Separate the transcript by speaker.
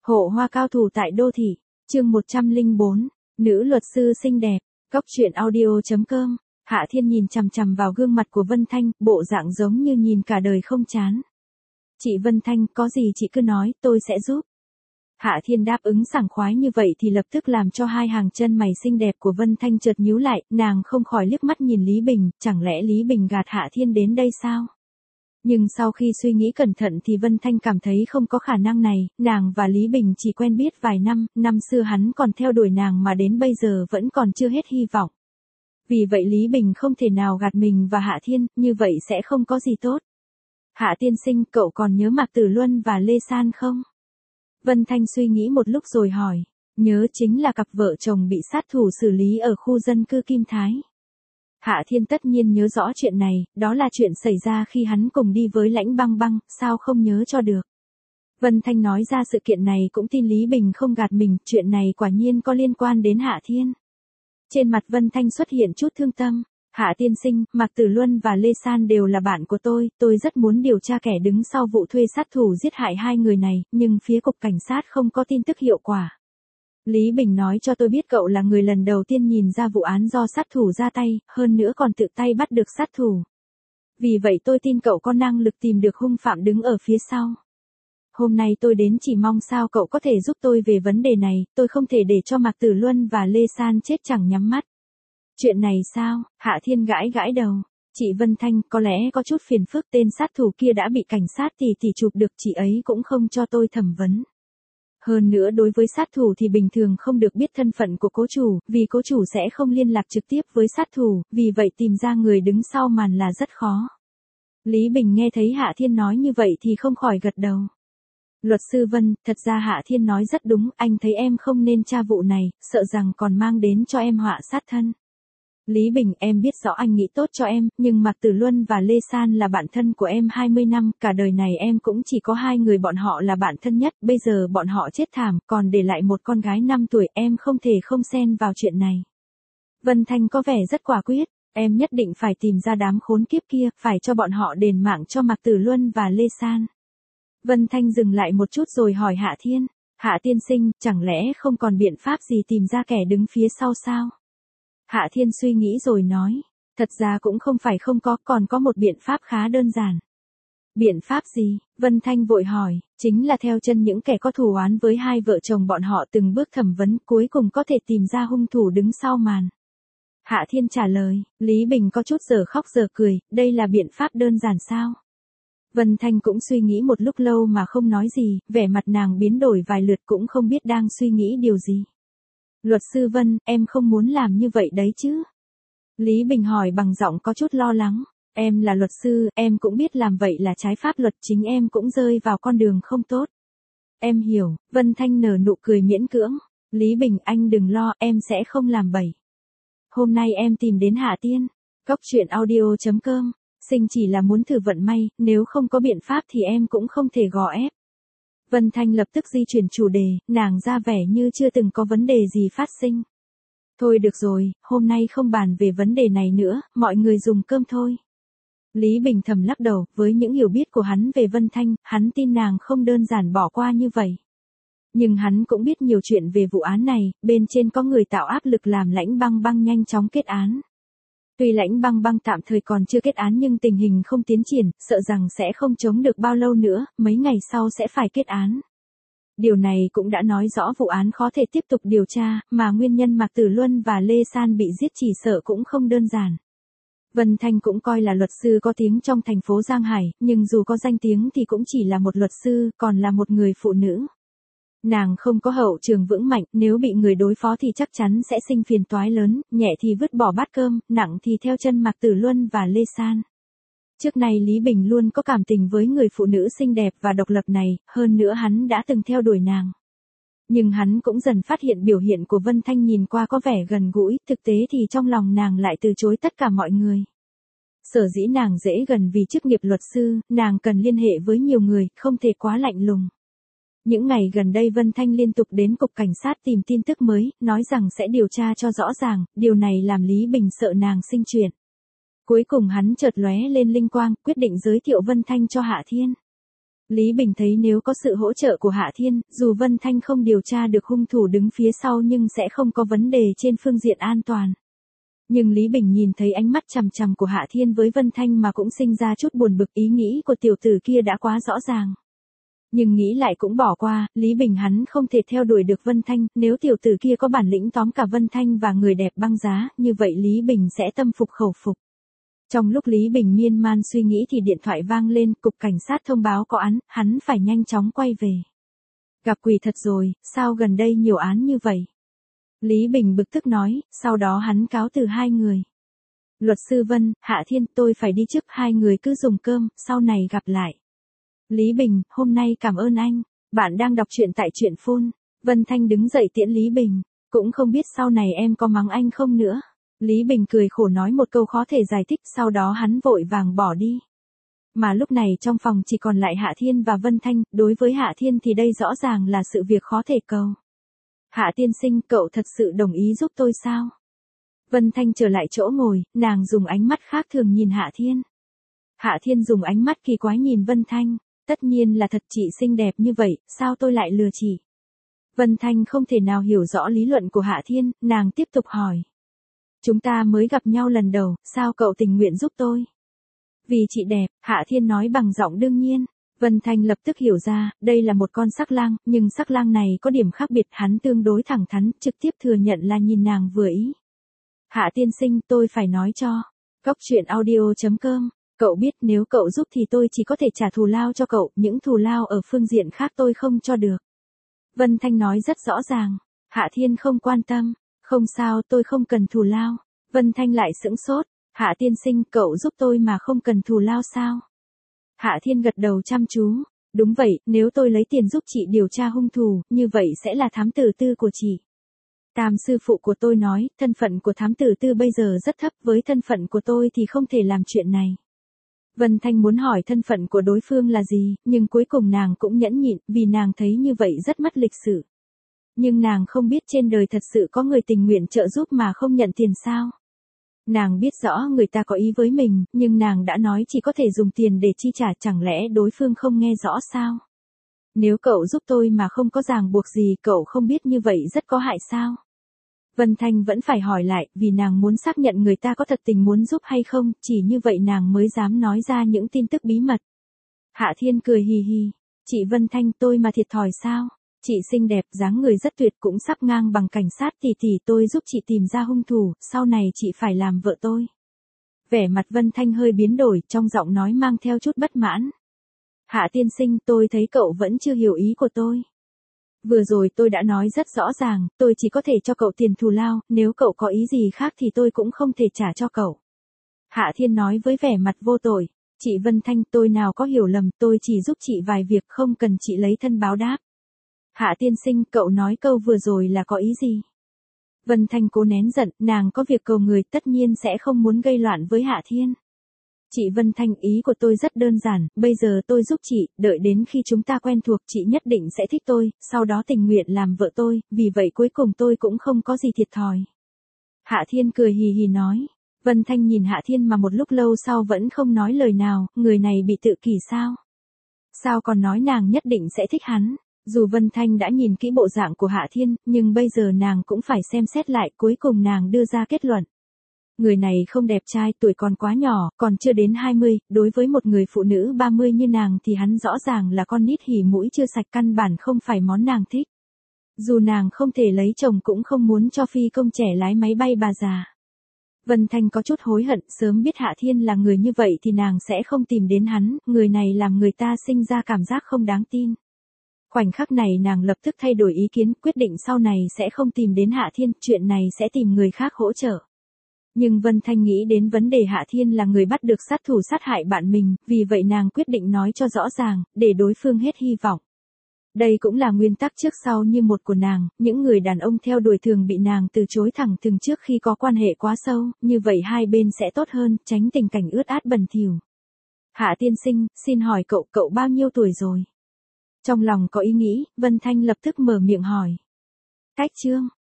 Speaker 1: Hộ hoa cao thủ tại đô thị, chương 104, nữ luật sư xinh đẹp, Cóc truyện audio.com. Hạ Thiên nhìn chằm chằm vào gương mặt của Vân Thanh, bộ dạng giống như nhìn cả đời không chán. Chị Vân Thanh, có gì chị cứ nói, tôi sẽ giúp. Hạ Thiên đáp ứng sảng khoái như vậy thì lập tức làm cho hai hàng chân mày xinh đẹp của Vân Thanh chợt nhíu lại, nàng không khỏi liếc mắt nhìn Lý Bình, chẳng lẽ Lý Bình gạt Hạ Thiên đến đây sao? Nhưng sau khi suy nghĩ cẩn thận thì Vân Thanh cảm thấy không có khả năng này, nàng và Lý Bình chỉ quen biết vài năm, năm xưa hắn còn theo đuổi nàng mà đến bây giờ vẫn còn chưa hết hy vọng. Vì vậy Lý Bình không thể nào gạt mình và Hạ Thiên, như vậy sẽ không có gì tốt. Hạ tiên sinh, cậu còn nhớ Mạc Tử Luân và Lê San không? Vân Thanh suy nghĩ một lúc rồi hỏi, nhớ, chính là cặp vợ chồng bị sát thủ xử lý ở khu dân cư Kim Thái. Hạ Thiên tất nhiên nhớ rõ chuyện này, đó là chuyện xảy ra khi hắn cùng đi với Lãnh Băng Băng, sao không nhớ cho được. Vân Thanh nói ra sự kiện này cũng tin Lý Bình không gạt mình, chuyện này quả nhiên có liên quan đến Hạ Thiên. Trên mặt Vân Thanh xuất hiện chút thương tâm. Hạ tiên sinh, Mạc Tử Luân và Lê San đều là bạn của tôi rất muốn điều tra kẻ đứng sau vụ thuê sát thủ giết hại hai người này, nhưng phía cục cảnh sát không có tin tức hiệu quả. Lý Bình nói cho tôi biết cậu là người lần đầu tiên nhìn ra vụ án do sát thủ ra tay, hơn nữa còn tự tay bắt được sát thủ. Vì vậy tôi tin cậu có năng lực tìm được hung phạm đứng ở phía sau. Hôm nay tôi đến chỉ mong sao cậu có thể giúp tôi về vấn đề này, tôi không thể để cho Mạc Tử Luân và Lê San chết chẳng nhắm mắt. Chuyện này sao? Hạ Thiên gãi gãi đầu. Chị Vân Thanh, có lẽ có chút phiền phức, tên sát thủ kia đã bị cảnh sát thì chụp được, chị ấy cũng không cho tôi thẩm vấn. Hơn nữa đối với sát thủ thì bình thường không được biết thân phận của cố chủ, vì cố chủ sẽ không liên lạc trực tiếp với sát thủ, vì vậy tìm ra người đứng sau màn là rất khó. Lý Bình nghe thấy Hạ Thiên nói như vậy thì không khỏi gật đầu. Luật sư Vân, thật ra Hạ Thiên nói rất đúng, anh thấy em không nên tra vụ này, sợ rằng còn mang đến cho em họa sát thân. Lý Bình, em biết rõ anh nghĩ tốt cho em, nhưng Mạc Tử Luân và Lê San là bạn thân của em 20 năm, cả đời này em cũng chỉ có hai người bọn họ là bạn thân nhất, bây giờ bọn họ chết thảm, còn để lại một con gái 5 tuổi, em không thể không xen vào chuyện này. Vân Thanh có vẻ rất quả quyết, em nhất định phải tìm ra đám khốn kiếp kia, phải cho bọn họ đền mạng cho Mạc Tử Luân và Lê San. Vân Thanh dừng lại một chút rồi hỏi Hạ Thiên, Hạ tiên sinh, chẳng lẽ không còn biện pháp gì tìm ra kẻ đứng phía sau sao? Hạ Thiên suy nghĩ rồi nói, thật ra cũng không phải không có, còn có một biện pháp khá đơn giản. Biện pháp gì? Vân Thanh vội hỏi, chính là theo chân những kẻ có thù oán với hai vợ chồng bọn họ từng bước thẩm vấn, cuối cùng có thể tìm ra hung thủ đứng sau màn. Hạ Thiên trả lời, Lý Bình có chút giờ khóc giờ cười, đây là biện pháp đơn giản sao? Vân Thanh cũng suy nghĩ một lúc lâu mà không nói gì, vẻ mặt nàng biến đổi vài lượt cũng không biết đang suy nghĩ điều gì. Luật sư Vân, em không muốn làm như vậy đấy chứ? Lý Bình hỏi bằng giọng có chút lo lắng. Em là luật sư, em cũng biết làm vậy là trái pháp luật, chính em cũng rơi vào con đường không tốt. Em hiểu, Vân Thanh nở nụ cười miễn cưỡng. Lý Bình, anh đừng lo, em sẽ không làm bậy. Hôm nay em tìm đến Hạ Tiên, Cóc truyện audio.com, sinh chỉ là muốn thử vận may, nếu không có biện pháp thì em cũng không thể gò ép. Vân Thanh lập tức di chuyển chủ đề, nàng ra vẻ như chưa từng có vấn đề gì phát sinh. Thôi được rồi, hôm nay không bàn về vấn đề này nữa, mọi người dùng cơm thôi. Lý Bình thầm lắc đầu, với những hiểu biết của hắn về Vân Thanh, hắn tin nàng không đơn giản bỏ qua như vậy. Nhưng hắn cũng biết nhiều chuyện về vụ án này, bên trên có người tạo áp lực làm Lãnh Băng Băng nhanh chóng kết án. Tuy Lãnh Băng Băng tạm thời còn chưa kết án nhưng tình hình không tiến triển, sợ rằng sẽ không chống được bao lâu nữa, mấy ngày sau sẽ phải kết án. Điều này cũng đã nói rõ vụ án khó thể tiếp tục điều tra, mà nguyên nhân Mạc Tử Luân và Lê San bị giết chỉ sợ cũng không đơn giản. Vân Thanh cũng coi là luật sư có tiếng trong thành phố Giang Hải, nhưng dù có danh tiếng thì cũng chỉ là một luật sư, còn là một người phụ nữ. Nàng không có hậu trường vững mạnh, nếu bị người đối phó thì chắc chắn sẽ sinh phiền toái lớn, nhẹ thì vứt bỏ bát cơm, nặng thì theo chân Mạc Tử Luân và Lê San. Trước nay Lý Bình luôn có cảm tình với người phụ nữ xinh đẹp và độc lập này, hơn nữa hắn đã từng theo đuổi nàng. Nhưng hắn cũng dần phát hiện biểu hiện của Vân Thanh nhìn qua có vẻ gần gũi, thực tế thì trong lòng nàng lại từ chối tất cả mọi người. Sở dĩ nàng dễ gần vì chức nghiệp luật sư, nàng cần liên hệ với nhiều người, không thể quá lạnh lùng. Những ngày gần đây Vân Thanh liên tục đến cục cảnh sát tìm tin tức mới, nói rằng sẽ điều tra cho rõ ràng, điều này làm Lý Bình sợ nàng sinh chuyện. Cuối cùng hắn chợt lóe lên linh quang, quyết định giới thiệu Vân Thanh cho Hạ Thiên. Lý Bình thấy nếu có sự hỗ trợ của Hạ Thiên, dù Vân Thanh không điều tra được hung thủ đứng phía sau nhưng sẽ không có vấn đề trên phương diện an toàn. Nhưng Lý Bình nhìn thấy ánh mắt chằm chằm của Hạ Thiên với Vân Thanh mà cũng sinh ra chút buồn bực, ý nghĩ của tiểu tử kia đã quá rõ ràng. Nhưng nghĩ lại cũng bỏ qua, Lý Bình hắn không thể theo đuổi được Vân Thanh, nếu tiểu tử kia có bản lĩnh tóm cả Vân Thanh và người đẹp băng giá, như vậy Lý Bình sẽ tâm phục khẩu phục. Trong lúc Lý Bình miên man suy nghĩ thì điện thoại vang lên, cục cảnh sát thông báo có án, hắn phải nhanh chóng quay về. Gặp quỷ thật rồi, sao gần đây nhiều án như vậy? Lý Bình bực tức nói, sau đó hắn cáo từ hai người. Luật sư Vân, Hạ Thiên, tôi phải đi trước, hai người cứ dùng cơm, sau này gặp lại. Lý Bình, hôm nay cảm ơn anh, bạn đang đọc truyện tại truyện phone. Vân Thanh đứng dậy tiễn Lý Bình, cũng không biết sau này em có mắng anh không nữa. Lý Bình cười khổ nói một câu khó thể giải thích, sau đó hắn vội vàng bỏ đi. Mà lúc này trong phòng chỉ còn lại Hạ Thiên và Vân Thanh, đối với Hạ Thiên thì đây rõ ràng là sự việc khó thể cầu. Hạ tiên sinh, cậu thật sự đồng ý giúp tôi sao? Vân Thanh trở lại chỗ ngồi, nàng dùng ánh mắt khác thường nhìn Hạ Thiên. Hạ Thiên dùng ánh mắt kỳ quái nhìn Vân Thanh, tất nhiên là thật, chị xinh đẹp như vậy, sao tôi lại lừa chị? Vân Thanh không thể nào hiểu rõ lý luận của Hạ Thiên, nàng tiếp tục hỏi. Chúng ta mới gặp nhau lần đầu, sao cậu tình nguyện giúp tôi? Vì chị đẹp, Hạ Thiên nói bằng giọng đương nhiên. Vân Thanh lập tức hiểu ra, đây là một con sắc lang, nhưng sắc lang này có điểm khác biệt, hắn tương đối thẳng thắn, trực tiếp thừa nhận là nhìn nàng vừa ý. Hạ tiên sinh, tôi phải nói cho. Góc truyện audio.com, cậu biết nếu cậu giúp thì tôi chỉ có thể trả thù lao cho cậu, những thù lao ở phương diện khác tôi không cho được. Vân Thanh nói rất rõ ràng. Hạ Thiên không quan tâm, không sao, tôi không cần thù lao. Vân Thanh lại sững sốt, Hạ tiên sinh, cậu giúp tôi mà không cần thù lao sao? Hạ Thiên gật đầu chăm chú, đúng vậy, nếu tôi lấy tiền giúp chị điều tra hung thủ, như vậy sẽ là thám tử tư của chị. Tam sư phụ của tôi nói, thân phận của thám tử tư bây giờ rất thấp, với thân phận của tôi thì không thể làm chuyện này. Vân Thanh muốn hỏi thân phận của đối phương là gì, nhưng cuối cùng nàng cũng nhẫn nhịn, vì nàng thấy như vậy rất mất lịch sự. Nhưng nàng không biết trên đời thật sự có người tình nguyện trợ giúp mà không nhận tiền sao. Nàng biết rõ người ta có ý với mình, nhưng nàng đã nói chỉ có thể dùng tiền để chi trả, chẳng lẽ đối phương không nghe rõ sao? Nếu cậu giúp tôi mà không có ràng buộc gì, cậu không biết như vậy rất có hại sao? Vân Thanh vẫn phải hỏi lại, vì nàng muốn xác nhận người ta có thật tình muốn giúp hay không, chỉ như vậy nàng mới dám nói ra những tin tức bí mật. Hạ Thiên cười hì hì, chị Vân Thanh, tôi mà thiệt thòi sao? Chị xinh đẹp, dáng người rất tuyệt, cũng sắp ngang bằng cảnh sát, tỷ tôi giúp chị tìm ra hung thủ, sau này chị phải làm vợ tôi. Vẻ mặt Vân Thanh hơi biến đổi, trong giọng nói mang theo chút bất mãn. Hạ tiên sinh, tôi thấy cậu vẫn chưa hiểu ý của tôi. Vừa rồi tôi đã nói rất rõ ràng, tôi chỉ có thể cho cậu tiền thù lao, nếu cậu có ý gì khác thì tôi cũng không thể trả cho cậu. Hạ Thiên nói với vẻ mặt vô tội, chị Vân Thanh, tôi nào có hiểu lầm, tôi chỉ giúp chị vài việc, không cần chị lấy thân báo đáp. Hạ tiên sinh, cậu nói câu vừa rồi là có ý gì? Vân Thanh cố nén giận, nàng có việc cầu người, tất nhiên sẽ không muốn gây loạn với Hạ Thiên. Chị Vân Thanh, ý của tôi rất đơn giản, bây giờ tôi giúp chị, đợi đến khi chúng ta quen thuộc chị nhất định sẽ thích tôi, sau đó tình nguyện làm vợ tôi, vì vậy cuối cùng tôi cũng không có gì thiệt thòi. Hạ Thiên cười hì hì nói. Vân Thanh nhìn Hạ Thiên mà một lúc lâu sau vẫn không nói lời nào, người này bị tự kỷ sao? Sao còn nói nàng nhất định sẽ thích hắn? Dù Vân Thanh đã nhìn kỹ bộ dạng của Hạ Thiên, nhưng bây giờ nàng cũng phải xem xét lại, cuối cùng nàng đưa ra kết luận. Người này không đẹp trai, tuổi còn quá nhỏ, còn chưa đến 20, đối với một người phụ nữ 30 như nàng thì hắn rõ ràng là con nít hỉ mũi chưa sạch, căn bản không phải món nàng thích. Dù nàng không thể lấy chồng cũng không muốn cho phi công trẻ lái máy bay bà già. Vân Thanh có chút hối hận, sớm biết Hạ Thiên là người như vậy thì nàng sẽ không tìm đến hắn, người này làm người ta sinh ra cảm giác không đáng tin. Khoảnh khắc này nàng lập tức thay đổi ý kiến, quyết định sau này sẽ không tìm đến Hạ Thiên, chuyện này sẽ tìm người khác hỗ trợ. Nhưng Vân Thanh nghĩ đến vấn đề Hạ Thiên là người bắt được sát thủ sát hại bạn mình, vì vậy nàng quyết định nói cho rõ ràng, để đối phương hết hy vọng. Đây cũng là nguyên tắc trước sau như một của nàng, những người đàn ông theo đuổi thường bị nàng từ chối thẳng thừng trước khi có quan hệ quá sâu, như vậy hai bên sẽ tốt hơn, tránh tình cảnh ướt át bẩn thỉu. Hạ tiên sinh, xin hỏi cậu bao nhiêu tuổi rồi? Trong lòng có ý nghĩ, Vân Thanh lập tức mở miệng hỏi. Cách chương.